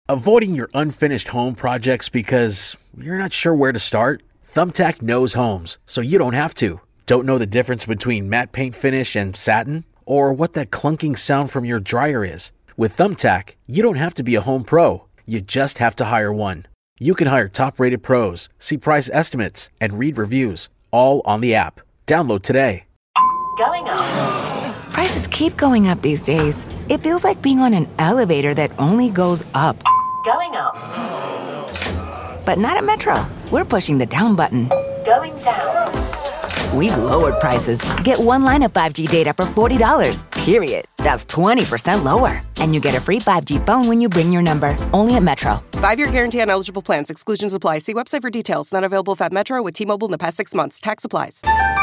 Avoiding your unfinished home projects because you're not sure where to start? Thumbtack knows homes, so you don't have to. Don't know the difference between matte paint finish and satin? Or what that clunking sound from your dryer is? With Thumbtack, you don't have to be a home pro. You just have to hire one. You can hire top-rated pros, see price estimates, and read reviews, all on the app. Download today. Going up. Prices keep going up these days. It feels like being on an elevator that only goes up. Going up. But not at Metro. We're pushing the down button. Going down. We've lowered prices. Get one line of 5G data for $40, period. That's 20% lower. And you get a free 5G phone when you bring your number. Only at Metro. 5-year guarantee on eligible plans. Exclusions apply. See website for details. Not available if at Metro with T-Mobile in the past 6 months. Tax applies.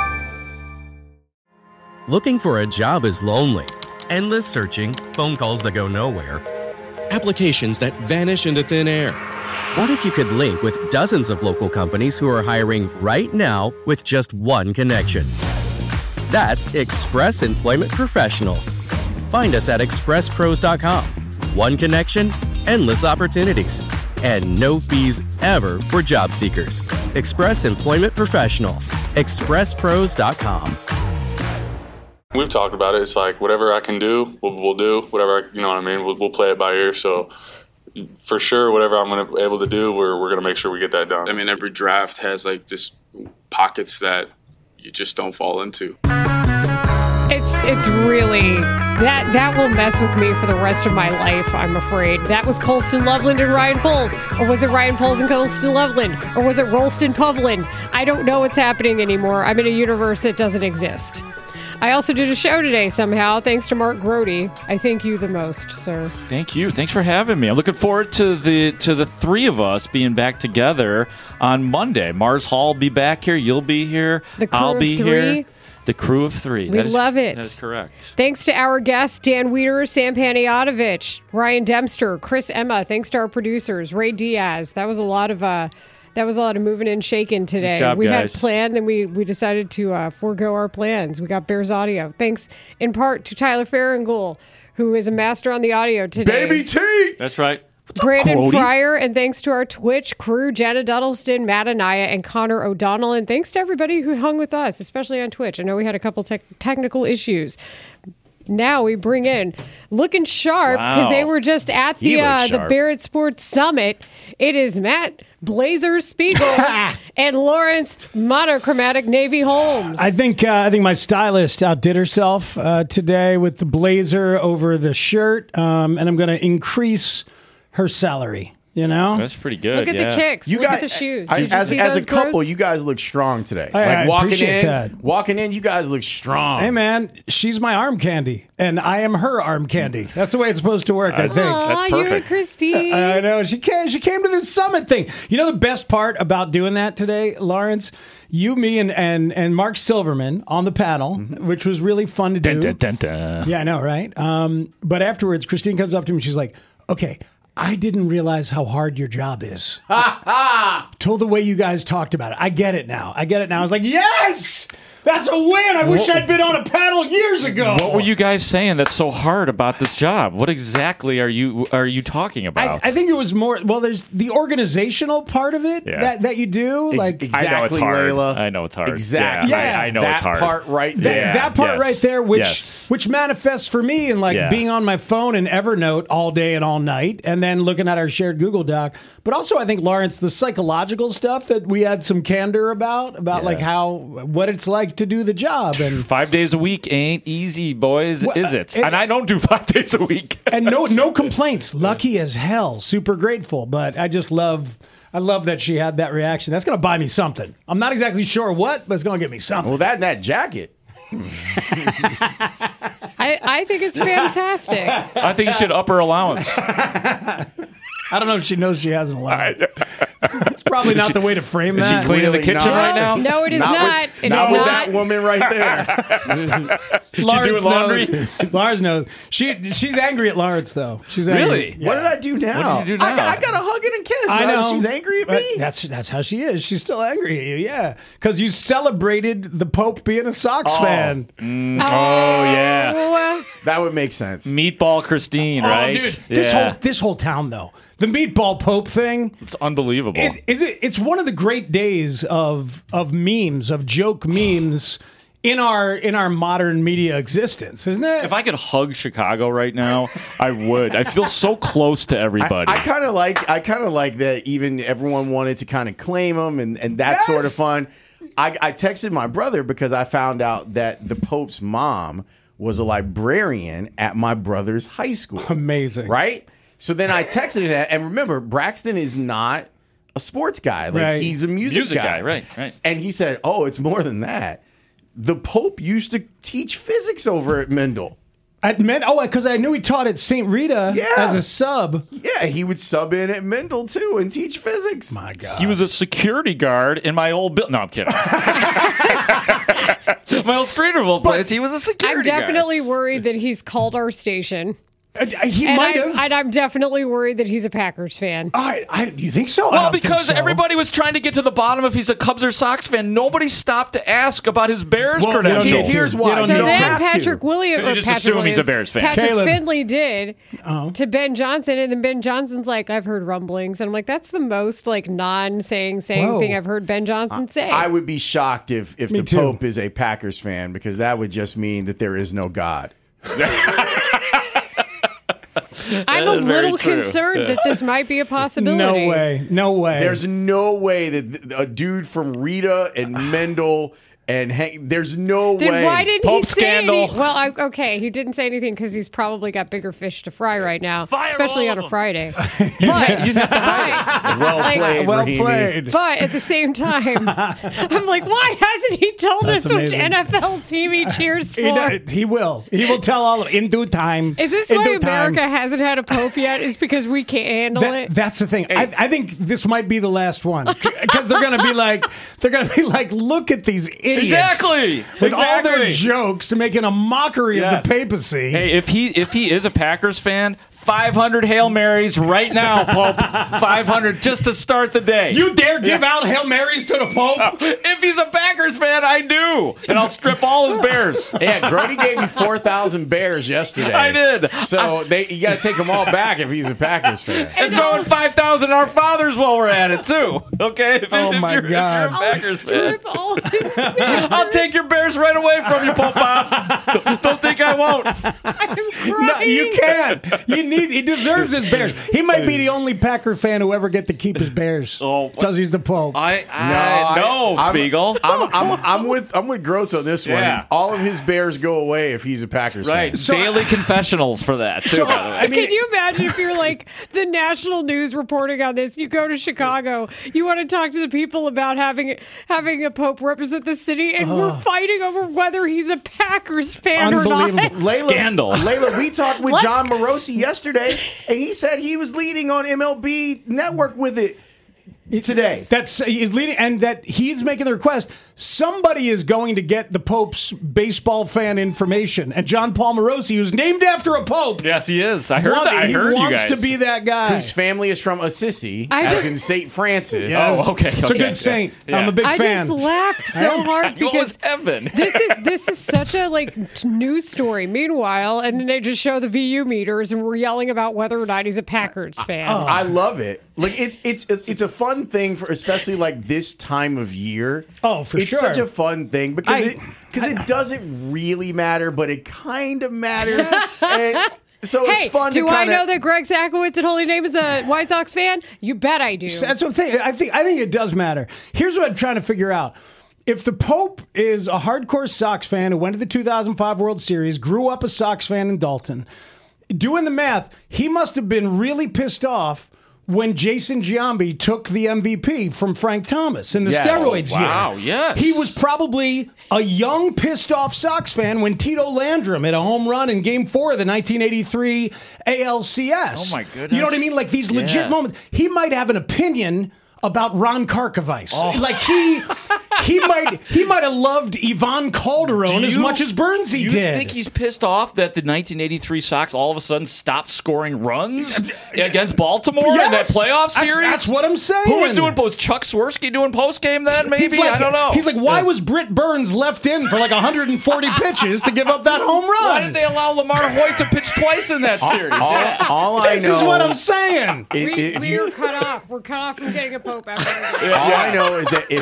Looking for a job is lonely. Endless searching, phone calls that go nowhere, applications that vanish into thin air. What if you could link with dozens of local companies who are hiring right now with just one connection? That's Express Employment Professionals. Find us at expresspros.com. One connection, endless opportunities, and no fees ever for job seekers. Express Employment Professionals. expresspros.com. We've talked about it. It's like whatever I can do, we'll do. Whatever, you know what I mean? We'll play it by ear. So for sure, whatever I'm going to be able to do, we're going to make sure we get that done. I mean, every draft has like just pockets that you just don't fall into. It's really that will mess with me for the rest of my life, I'm afraid. That was Colston Loveland and Ryan Poles. Or was it Ryan Poles and Colston Loveland? Or was it Rolston Povlin? I don't know what's happening anymore. I'm in a universe that doesn't exist. I also did a show today somehow, thanks to Mark Grody. I thank you the most, sir. Thank you. Thanks for having me. I'm looking forward to the three of us being back together on Monday. Mars Hall will be back here. You'll be here. The crew I'll be of three. here. The crew of three. We love it. That is correct. Thanks to our guests, Dan Weeder, Sam Panayottovich, Ryan Dempster, Chris Emma. Thanks to our producers, Ray Diaz. That was a lot of moving and shaking today. Good job, we guys. had planned, then we decided to forego our plans. We got Bears Audio. Thanks in part to Tyler Farringoul, who is a master on the audio today. Baby T! That's right. Brandon Grody? Fryer, and thanks to our Twitch crew, Jenna Duddleston, Matt Anaya, and Connor O'Donnell. And thanks to everybody who hung with us, especially on Twitch. I know we had a couple technical issues. Now we bring in looking sharp because they were just at the Barrett Sports Summit. It is Matt Blazer Spiegel and Lawrence Monochromatic Navy Holmes. I think my stylist outdid herself today with the blazer over the shirt, and I'm going to increase her salary. You know, that's pretty good. Look at the kicks. Look at the shoes. As a couple, you guys look strong today. I walking in, you guys look strong. Hey man, she's my arm candy, and I am her arm candy. That's the way it's supposed to work. I think. That's perfect. You and Christine. I know she came to this summit thing. You know the best part about doing that today, Lawrence? You, me, and Mark Silverman on the panel, which was really fun to do. Dun, dun, dun, dun. Yeah, I know, right? But afterwards, Christine comes up to me and she's like, "Okay, I didn't realize how hard your job is." Told the way you guys talked about it. I get it now. I was like, yes! That's a win! I wish I'd been on a panel years ago. What were you guys saying that's so hard about this job? What exactly are you talking about? I think it was more, well, there's the organizational part of it that you do. Exactly, I know it's hard. Layla. I know it's hard. Exactly. Yeah. I know it's hard. That part right there. That part right there, which manifests for me in being on my phone and Evernote all day and all night, and then looking at our shared Google Doc. But also, I think, Lawrence, the psychological stuff that we had some candor about what it's like to do the job. And 5 days a week ain't easy, boys, is it? And I don't do 5 days a week. And no complaints. Lucky as hell. Super grateful. But I love that she had that reaction. That's going to buy me something. I'm not exactly sure what, but it's going to get me something. Well, that jacket. I think it's fantastic. I think you should up her allowance. I don't know if she knows she has an allowance. It's probably not the way to frame that. Is she cleaning the kitchen right now? No, it is not. With that woman right there. She doing laundry? Lars knows. She's angry at Lawrence, though. She's angry. Really? Yeah. What did I do now? What did you do now? I got to hug and a kiss. I know. She's angry at me? That's how she is. She's still angry at you, yeah. Because you celebrated the Pope being a Sox fan. Yeah. That would make sense. Meatball Christine, right? Dude, this whole town, though. The meatball Pope thing. It's unbelievable. It's one of the great days of memes, of joke memes in our modern media existence, isn't it? If I could hug Chicago right now, I would. I feel so close to everybody. I kind of like that. Even everyone wanted to kind of claim them, and that's sort of fun. I texted my brother because I found out that the Pope's mom was a librarian at my brother's high school. Amazing, right? So then I texted it, and remember, Braxton is not a sports guy. Like he's a music guy. Right. And he said, "Oh, it's more than that. The Pope used to teach physics over at Mendel." At Mendel? Oh, because I knew he taught at St. Rita as a sub. Yeah, he would sub in at Mendel too and teach physics. My God, he was a security guard in my old building. No, I'm kidding. My old Streeterville place. He was a security I'm definitely worried that he's called our station. He might have. And I'm definitely worried that he's a Packers fan. You think so? Well, because everybody was trying to get to the bottom if he's a Cubs or Sox fan. Nobody stopped to ask about his Bears credentials. Here's why. So then Patrick Williams, you just assume he's a Bears fan. Patrick Finley did to Ben Johnson, and then Ben Johnson's like, I've heard rumblings, and I'm like, that's the most like non-saying thing I've heard Ben Johnson say. I would be shocked if the Pope is a Packers fan, because that would just mean that there is no God. I'm a little concerned that this might be a possibility. No way. There's no way that a dude from Rita and Mendel and Hank, there's no way. Then why didn't Pope he say scandal. anything? Well, okay, he didn't say anything because he's probably got bigger fish to fry right now, especially on a Friday. But Well played. But at the same time, I'm like, why hasn't he told us which NFL team he cheers for? He will. He will tell all of it in due time. Is this why America hasn't had a pope yet? Is because we can't handle it? That's the thing. I think this might be the last one, because they're going to be like, look at these idiots. Exactly. With all their jokes, making a mockery of the papacy. Hey, if he is a Packers fan, 500 Hail Marys right now, Pope. 500 just to start the day. You dare give out Hail Marys to the Pope? If he's a Packers fan, I do. And I'll strip all his bears. Yeah, Grody gave you 4,000 bears yesterday. I did. So you got to take them all back if he's a Packers fan. And throwing 5,000 our fathers while we're at it, too. Okay? If God. If you're a Packers fan. I'll take your bears right away from you, Pope Bob. Don't think I won't. No, you can't. He deserves his bears. He might be the only Packer fan who ever get to keep his bears because he's the Pope. No, Spiegel. I'm with Groats on this one. Yeah. All of his bears go away if he's a Packers fan. So, daily confessions for that, too, by the way. Can you imagine if you're like the national news reporting on this? You go to Chicago, you want to talk to the people about having a Pope represent the city, and we're fighting over whether he's a Packers fan or not. Scandal. Layla, we talked with John Morosi yesterday, and he said he was leading on MLB Network with it today. He's leading, and that he's making the request. Somebody is going to get the Pope's baseball fan information, and John Paul Morosi, who's named after a Pope. Yes, he is. I heard that. He wants to be that guy. Whose family is from Assisi, as in St. Francis. Yes. Oh, okay. It's a good saint. Yeah. I'm a big fan. I just laughed so hard because Evan? this is such a news story. Meanwhile, and then they just show the VU meters, and we're yelling about whether or not he's a Packers fan. I love it. Like it's a fun thing for especially like this time of year. Oh, for it's sure. It's such a fun thing because it doesn't really matter, but it kind of matters. So it's fun. Do I know that Greg Sakowicz at Holy Name is a White Sox fan? You bet I do. That's the thing. I think it does matter. Here's what I'm trying to figure out. If the Pope is a hardcore Sox fan who went to the 2005 World Series, grew up a Sox fan in Dalton, doing the math, he must have been really pissed off when Jason Giambi took the MVP from Frank Thomas in the steroids year. Wow, yes. He was probably a young, pissed-off Sox fan when Tito Landrum hit a home run in Game 4 of the 1983 ALCS. Oh, my goodness. You know what I mean? Like these legit moments. He might have an opinion about Ron Karkovice. Like he might have loved Yvonne Calderon as much as Burnsy did. You think he's pissed off that the 1983 Sox all of a sudden stopped scoring runs against Baltimore in that playoff series? That's what I'm saying. Who was doing post? Chuck Swirsky doing post game then? Maybe I don't know. He's like, why was Britt Burns left in for like 140 pitches to give up that home run? Why did they allow Lamar Hoyt to pitch twice in that series? All I know. This is what I'm saying. We're cut off. We're cut off from getting a Pope after that. All I know is that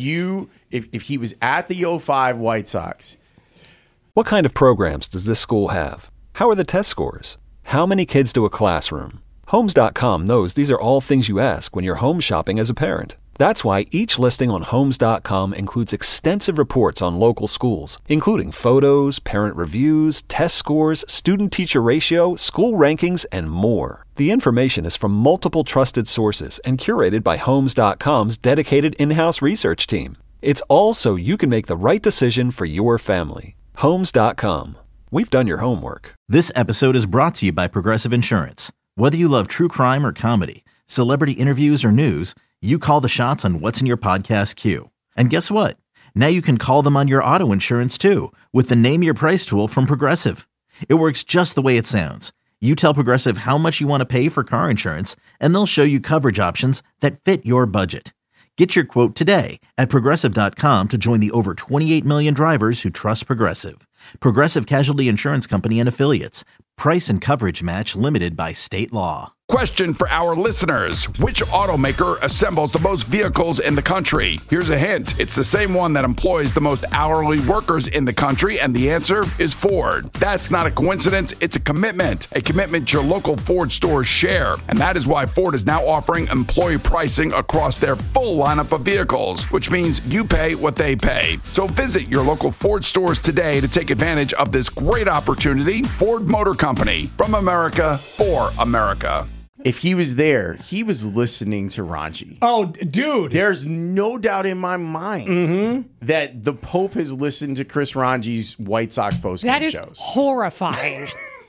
if he was at the 05 White Sox. What kind of programs does this school have? How are the test scores? How many kids do a classroom? Homes.com knows these are all things you ask when you're home shopping as a parent. That's why each listing on Homes.com includes extensive reports on local schools, including photos, parent reviews, test scores, student-teacher ratio, school rankings, and more. The information is from multiple trusted sources and curated by Homes.com's dedicated in-house research team. It's all so you can make the right decision for your family. Homes.com. We've done your homework. This episode is brought to you by Progressive Insurance. Whether you love true crime or comedy, celebrity interviews or news, you call the shots on what's in your podcast queue. And guess what? Now you can call them on your auto insurance too with the Name Your Price tool from Progressive. It works just the way it sounds. You tell Progressive how much you want to pay for car insurance, and they'll show you coverage options that fit your budget. Get your quote today at Progressive.com to join the over 28 million drivers who trust Progressive. Progressive Casualty Insurance Company and Affiliates. Price and coverage match limited by state law. Question for our listeners. Which automaker assembles the most vehicles in the country? Here's a hint. It's the same one that employs the most hourly workers in the country, and the answer is Ford. That's not a coincidence. It's a commitment your local Ford stores share. And that is why Ford is now offering employee pricing across their full lineup of vehicles, which means you pay what they pay. So visit your local Ford stores today to take advantage of this great opportunity. Ford Motor Company, from America for America. If he was there, he was listening to Ranji. Oh, dude. There's no doubt in my mind that the Pope has listened to Chris Ranji's White Sox postgame shows. That is horrifying.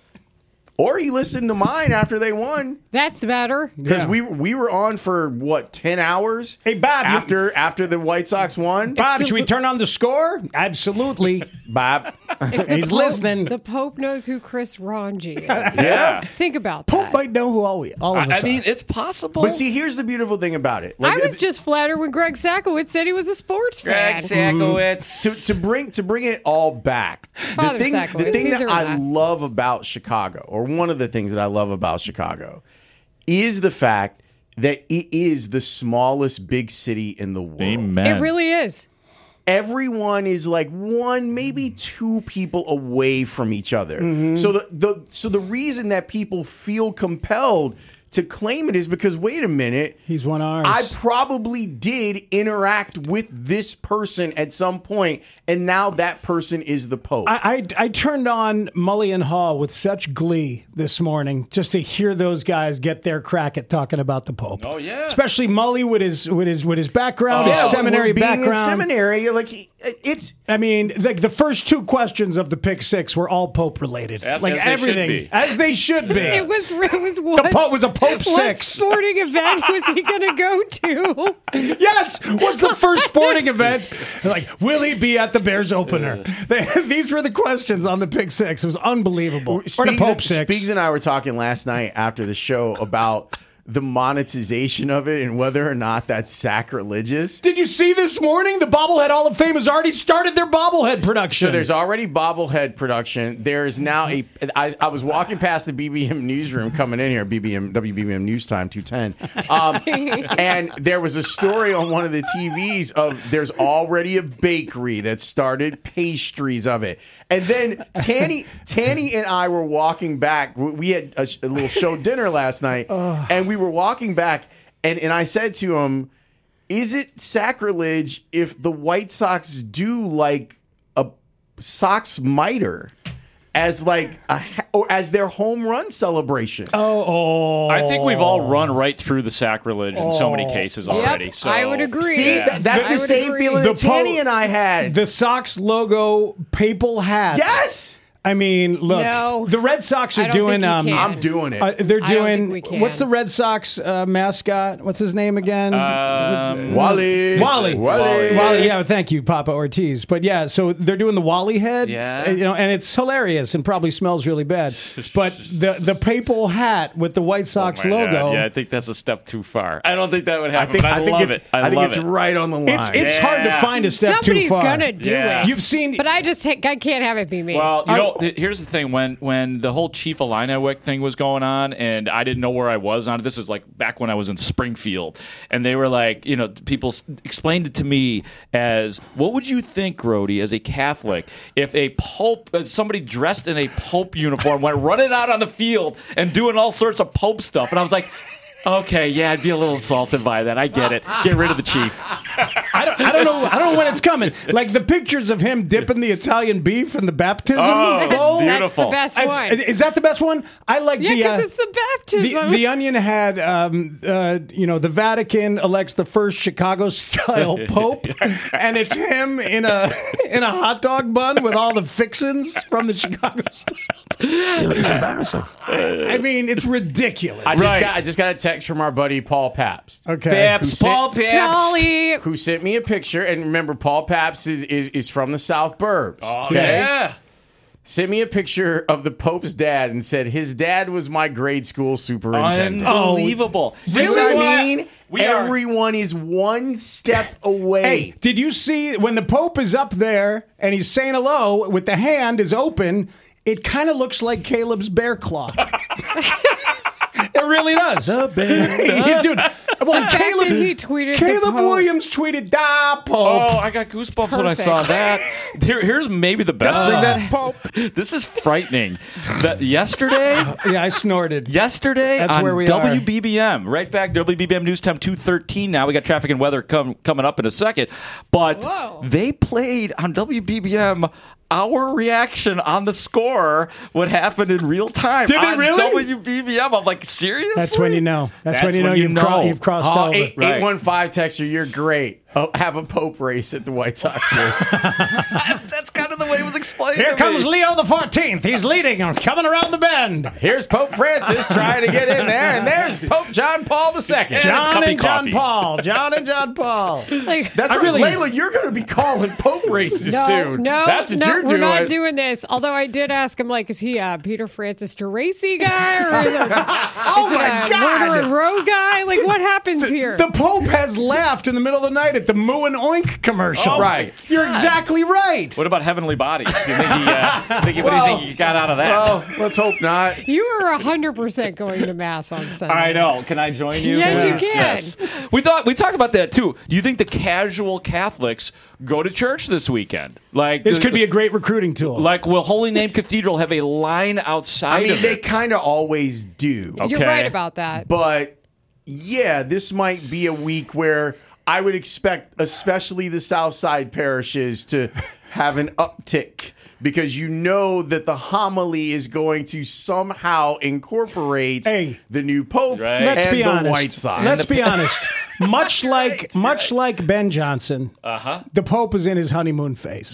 Or he listened to mine after they won. That's better. Because we were on for, 10 hours? Hey, Bob. After the White Sox won? Bob, should we turn on the score? Absolutely. Bob. He's listening. The Pope knows who Chris Ranji is. Yeah. Think about Pope that. might know who all of us I mean, are. it's possible. But see, here's the beautiful thing about it. I was just flattered when Greg Sakowicz said he was a sports fan. Greg Sakowicz. To bring it all back, Father the thing Sakowicz, that I love about Chicago, or one of the things that I love about Chicago, is the fact that it is the smallest big city in the world. Amen. It really is. Everyone is like one, maybe two people away from each other. So the reason that people feel compelled to claim it is because, wait a minute, he's one of ours. I probably did interact with this person at some point, and now that person is the Pope. I turned on Mully and Haw with such glee this morning just to hear those guys get their crack at talking about the Pope. Oh yeah, especially Mully with his background, his seminary background. In seminary, it's. I mean, the first two questions of the Pick Six were all Pope related, everything as they should be. It was the Pope was a Pope what 6. Sporting event was he going to go to? Yes. What's the first sporting event? Like, will he be at the Bears opener? These were the questions on the Pick Six. It was unbelievable. Or the Pope 6. Speaks and I were talking last night after the show about the monetization of it and whether or not that's sacrilegious. Did you see this morning? The Bobblehead Hall of Fame has already started their bobblehead production. So there's already bobblehead production. There's now I was walking past the BBM newsroom coming in here, WBBM News Time 210. And there was a story on one of the TVs of there's already a bakery that started pastries of it. And then Tanny and I were walking back. We had a little show dinner last night, and we were walking back, and I said to him, is it sacrilege if the White Sox do like a Sox miter as or as their home run celebration? I think we've all run right through the sacrilege in so many cases already. Yep, so I would agree. See, that's the same feeling that Tanny and I had. The Sox logo papal hat. Yes. I mean, look, No. the Red Sox I are don't doing. think you can. I'm doing it. They're I don't think doing. we can. What's the Red Sox mascot? What's his name again? Wally. Wally. Wally. Yeah, thank you, Papa Ortiz. But yeah, so they're doing the Wally head. Yeah. And it's hilarious and probably smells really bad. But the papal hat with the White Sox Oh my logo. God. Yeah, I think that's a step too far. I don't think that would happen. I think love it's, it. I think love it's it. right on the line. It's hard to find a step Somebody's too far. gonna do it. You've seen. But I can't have it be me. Well, here's the thing. When the whole Chief Illiniwek thing was going on, and I didn't know where I was on it. This was like back when I was in Springfield, and they were like, people explained it to me as, what would you think, Grody, as a Catholic, if a pope, somebody dressed in a pope uniform went running out on the field and doing all sorts of pope stuff? And I was like, okay, yeah, I'd be a little insulted by that. I get it. Get rid of the chief. I don't know when it's coming. Like the pictures of him dipping the Italian beef in the baptism bowl. Beautiful. That's the best one. Is that the best one? I like Yeah, because it's the baptism. The Onion had, the Vatican elects the first Chicago-style pope, and it's him in a hot dog bun with all the fixins from the Chicago style. It's embarrassing. I mean, it's ridiculous. I just got a text from our buddy Paul Pabst. Okay. Paul Pabst. Who sent me a picture, and remember, Paul Pabst is from the South Burbs. Oh, okay? yeah. Sent me a picture of the Pope's dad and said his dad was my grade school superintendent. Unbelievable. See what I mean? Everyone is one step away. Hey, did you see when the Pope is up there and he's saying hello with the hand is open? It kind of looks like Caleb's bear claw. It really does. The bear. Dude, well, he tweeted Caleb Williams tweeted, "Da Pope." Oh, I got goosebumps when I saw that. Here's maybe the best thing that Pope. This is frightening. That yesterday, yeah, I snorted. Yesterday That's on where we WBBM, right back WBBM News Time 213. Now we got traffic and weather coming up in a second, but they played on WBBM. Our reaction on the score, what happened in real time. Did they really? WBBM. I'm like, seriously? That's when you know. That's when you know you've crossed over. 815 texter, you're great. Oh, have a Pope race at the White Sox games. That's kind of the way it was explained. Here to comes me. Leo the 14th. He's leading and coming around the bend. Here's Pope Francis trying to get in there, and there's Pope John Paul II. John and John Paul. Layla, you're going to be calling Pope races soon. No, that's what you're doing. We're not doing this. Although I did ask him, is he a Peter Francis Geraci guy or is it a Murder and Row guy? What happens here? The Pope has laughed in the middle of the night at the Moo and Oink commercial. Oh, right. You're exactly right. What about Heavenly Bodies? You think what do you think you got out of that? Well, let's hope not. You are 100% going to Mass on Sunday. I know. Can I join you? Yes, you can. Yes. We talked about that too. Do you think the casual Catholics go to church this weekend? This could be a great recruiting tool. Will Holy Name Cathedral have a line outside? They kind of always do. You're right about that. But yeah, this might be a week where I would expect, especially the Southside parishes, to have an uptick because you know that the homily is going to somehow incorporate the new Pope and the White Sox. Let's be honest. Much like Ben Johnson, the Pope is in his honeymoon phase.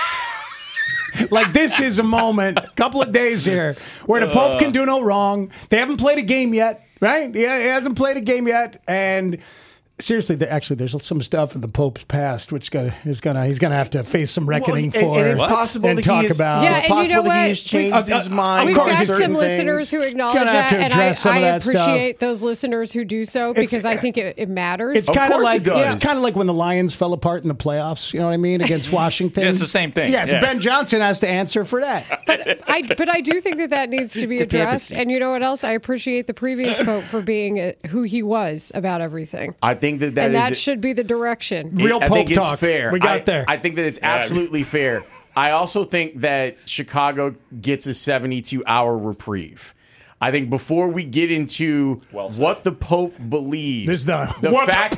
This is a moment, a couple of days here, where the Pope can do no wrong. They haven't played a game yet, right? He hasn't played a game yet, and seriously, there's some stuff in the Pope's past which he's gonna have to face some reckoning for. And it's possible and that talk he is, about. Yeah, it's possible that he has changed his mind. We've got certain some listeners things. who acknowledge Gonna have that, to and address some I of that appreciate those listeners who do so because I think it matters. It's kind of course like it does. it's kind of like when the Lions fell apart in the playoffs. You know what I mean against Washington. Yeah, it's the same thing. Yeah, so Ben Johnson has to answer for that. But I do think that needs to be addressed. And you know what else? I appreciate the previous Pope for being who he was about everything. I think that should be the direction. Real I Pope think it's talk. fair. We got there. I think that it's absolutely fair. I also think that Chicago gets a 72-hour reprieve. I think before we get into what the Pope believes, the fact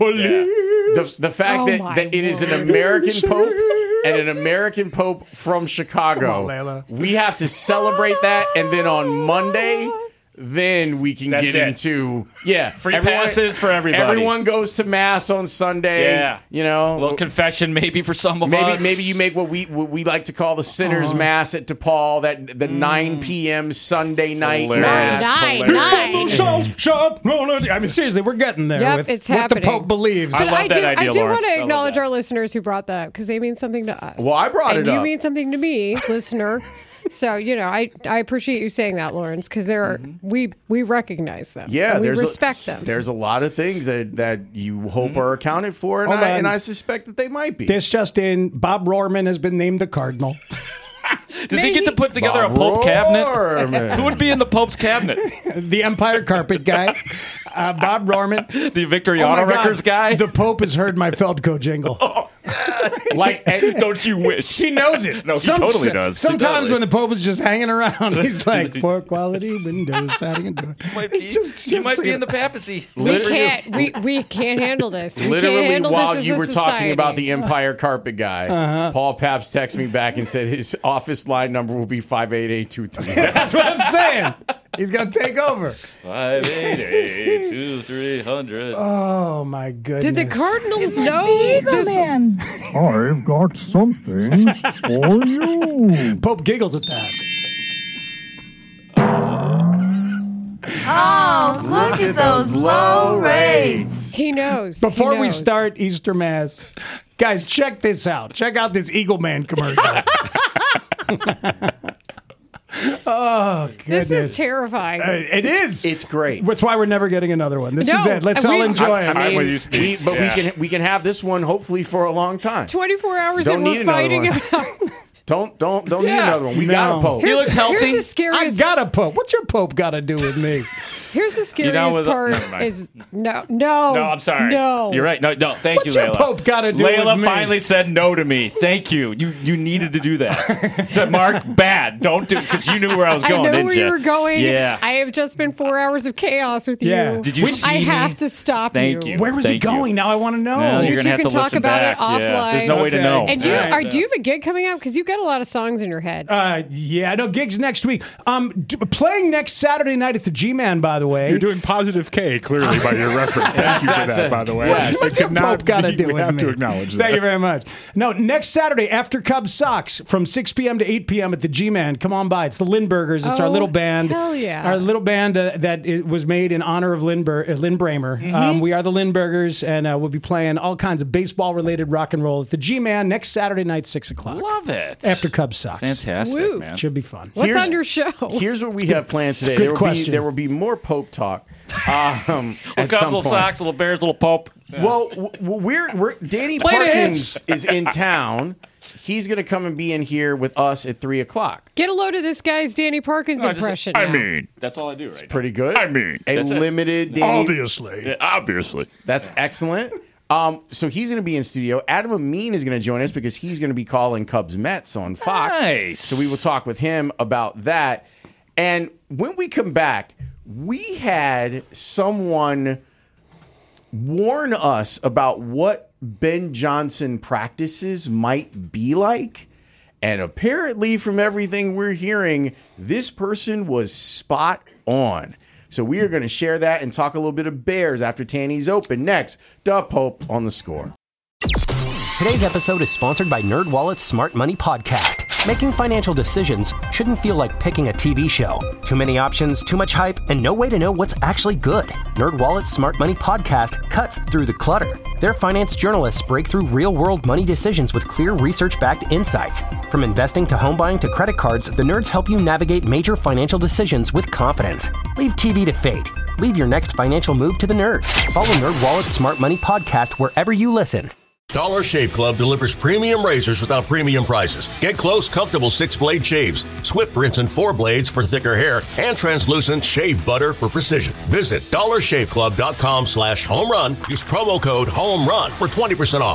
that it is an American Pope and an American Pope from Chicago, we have to celebrate that. And then on Monday, then we can That's get it. into Free passes for everybody. Everyone goes to mass on Sunday. Yeah. You know, A little confession maybe for some of us. maybe you make what we like to call the sinner's mass at DePaul, that the 9 p.m. Sunday night mass. I mean, seriously, we're getting there. Yep, with it's what happening. the Pope believes. I love that idea, I do Lawrence. want I to love acknowledge that. our listeners who brought that up because they mean something to us. Well, I brought and it you up. mean something to me, listener. So, I appreciate you saying that, Lawrence, because we recognize them. Yeah, and we there's respect them. There's a lot of things that you hope are accounted for, Hold on. and I suspect that they might be. This just in, Bob Rohrman has been named the Cardinal. Does he get to put together Bob a Pope cabinet? Rohrman. Who would be in the Pope's cabinet? The Empire Carpet guy, Bob Rohrman. The Victory Oh my Auto God, Records guy? The Pope has heard my Feldco jingle. Like, don't you wish? He knows it. No, he totally does. He Sometimes totally- when the Pope is just hanging around, he's like, "For quality windows, siding and door." You might be in the papacy. We can't handle this. We Literally, can't handle while this as you a were talking about the society. Empire Carpet guy, Paul Papps texted me back and said his office line number will be 58823. That's what I'm saying. He's gonna take over. 588-2300. Oh my goodness! Did the Cardinals know this? I've got something for you. Pope giggles at that. Oh, look at those low rates. He knows. Before He we knows. start Easter Mass, guys, check this out. Check out this Eagle Man commercial. Oh, goodness. This is terrifying. It is. It's great. That's why we're never getting another one. This No, is it. Let's all enjoy it. I mean, with you, Speed. but Yeah. we can have this one hopefully for a long time. 24 hours Don't and need we're another fighting one. about. Don't need another one. We got a Pope. He looks healthy. Here's the I scariest. got a Pope. What's your Pope got to do with me? Here's the You down scariest with part never mind. is no. No, I'm sorry. No, You're right. No, thank What's you, your Layla. Pope gotta do Layla with me? finally said no to me. Thank you. You needed to do that. Said, Mark, bad. Don't do it because you knew where I was going, I know didn't where you? you were going. Yeah. I have just been 4 hours of chaos with Yeah. you. Did you see I me? have to stop Thank you. Where was he Thank you. going? Now I want to know. Well, you're You gonna two have can to talk listen about back. it offline. Yeah. There's no way to Okay. know. And you All right. do you have a gig coming up? Because you've got a lot of songs in your head. Yeah, I know gigs next week. Playing next Saturday night at the G-Man, by the way. You're doing positive K, clearly, by your reference. Thank you for That's that, it. by the way. Yes. What's your Pope got to we do with have me? to acknowledge that. Thank you very much. No, next Saturday after Cubs Sox from 6 p.m. to 8 p.m. at the G-Man. Come on by. It's the Lindbergers. It's our Oh, little band. hell yeah. Our little band was made in honor of Lynn Bramer. Mm-hmm. We are the Lindbergers, and we'll be playing all kinds of baseball-related rock and roll at the G-Man next Saturday night, 6 o'clock. Love it. After Cubs Sox. Fantastic, Woo. man. Should be fun. What's Here's- on your show? Here's what we have planned today. Good question. There will be more Pope talk. At Little some Cubs, little point. Sox, little Bears, little Pope. Well, we're Danny Play the Parkins hits. is in town. He's going to come and be in here with us at 3 o'clock. Get a load of this guy's Danny Parkins impression. I now. mean, that's all I do right now. Pretty good. I mean, a that's it. limited Danny. Obviously. Yeah, obviously. That's excellent. So he's going to be in studio. Adam Amin is going to join us because he's going to be calling Cubs Mets on Fox. Nice. So we will talk with him about that. And when we come back, we had someone warn us about what Ben Johnson practices might be like. And apparently, from everything we're hearing, this person was spot on. So we are going to share that and talk a little bit of Bears after Tanny's Open. Next, Da Pope on The Score. Today's episode is sponsored by NerdWallet's Smart Money Podcast. Making financial decisions shouldn't feel like picking a TV show. Too many options, too much hype, and no way to know what's actually good. NerdWallet's Smart Money Podcast cuts through the clutter. Their finance journalists break through real-world money decisions with clear research-backed insights. From investing to home buying to credit cards, the nerds help you navigate major financial decisions with confidence. Leave TV to fate. Leave your next financial move to the nerds. Follow NerdWallet's Smart Money Podcast wherever you listen. Dollar Shave Club delivers premium razors without premium prices. Get close, comfortable 6-blade shaves, swift rinse and 4 blades for thicker hair, and translucent shave butter for precision. Visit dollarshaveclub.com/homerun. Use promo code HOMERUN for 20% off.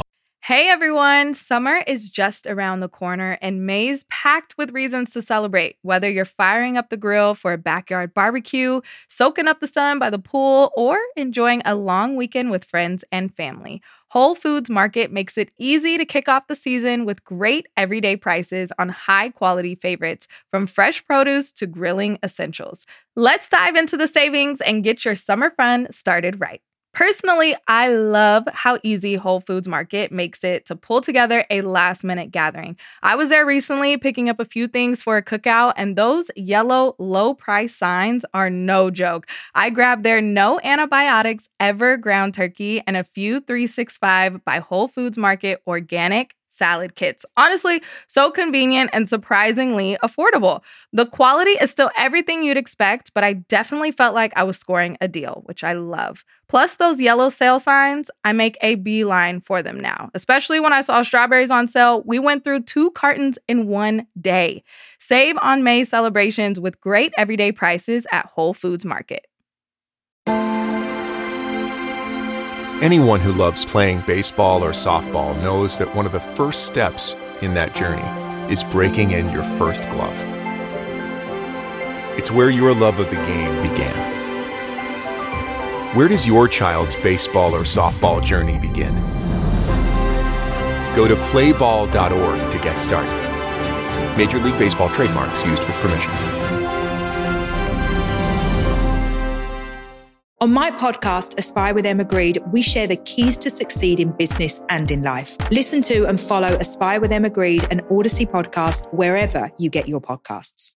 Hey everyone, summer is just around the corner and May's packed with reasons to celebrate. Whether you're firing up the grill for a backyard barbecue, soaking up the sun by the pool, or enjoying a long weekend with friends and family, Whole Foods Market makes it easy to kick off the season with great everyday prices on high-quality favorites, from fresh produce to grilling essentials. Let's dive into the savings and get your summer fun started right. Personally, I love how easy Whole Foods Market makes it to pull together a last-minute gathering. I was there recently picking up a few things for a cookout, and those yellow low-price signs are no joke. I grabbed their no antibiotics ever ground turkey and a few 365 by Whole Foods Market organic salad kits. Honestly, so convenient and surprisingly affordable. The quality is still everything you'd expect, but I definitely felt like I was scoring a deal, which I love. Plus those yellow sale signs, I make a beeline for them now. Especially when I saw strawberries on sale, we went through 2 cartons in one day. Save on May celebrations with great everyday prices at Whole Foods Market. Anyone who loves playing baseball or softball knows that one of the first steps in that journey is breaking in your first glove. It's where your love of the game began. Where does your child's baseball or softball journey begin? Go to playball.org to get started. Major League Baseball trademarks used with permission. On my podcast, Aspire with Emma Grede, we share the keys to succeed in business and in life. Listen to and follow Aspire with Emma Grede, an Odyssey podcast, wherever you get your podcasts.